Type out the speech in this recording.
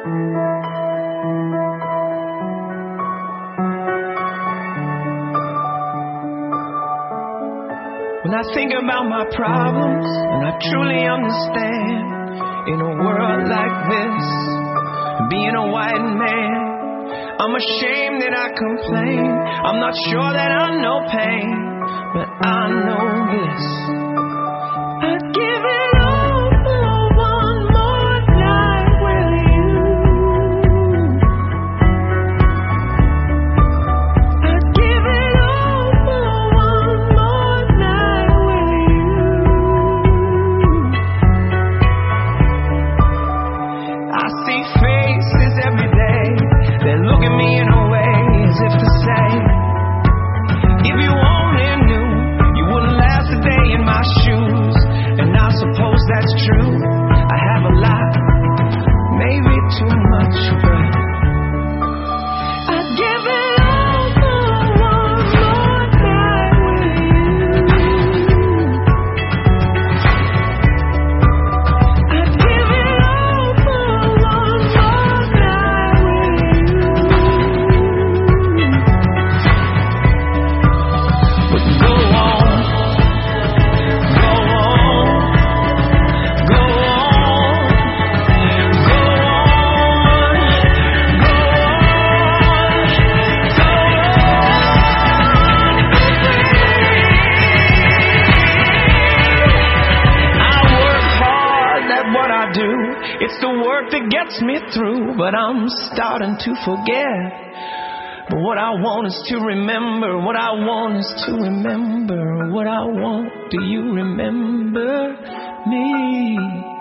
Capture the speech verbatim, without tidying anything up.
When I think about my problems, and I truly understand, in a world like this, being a white man, I'm ashamed that I complain. I'm not sure that I know pain, but I know this: I'd give it all for one more night with you. I'd give it all for one more night with you. I see faces every day, they look at me in a way as if to say, if you only knew, you wouldn't last a day in my shoes. And I suppose that's true. I have a lot, maybe too much, but I'd give it all for one more night with you. I'd give it all for one more night with you. But go on, go on, go on, go on, go on, go on. I work hard at what I do. It's the work that gets me through, but I'm starting to forget. But what I want is to remember, what I want is to remember, what I want, do you remember me?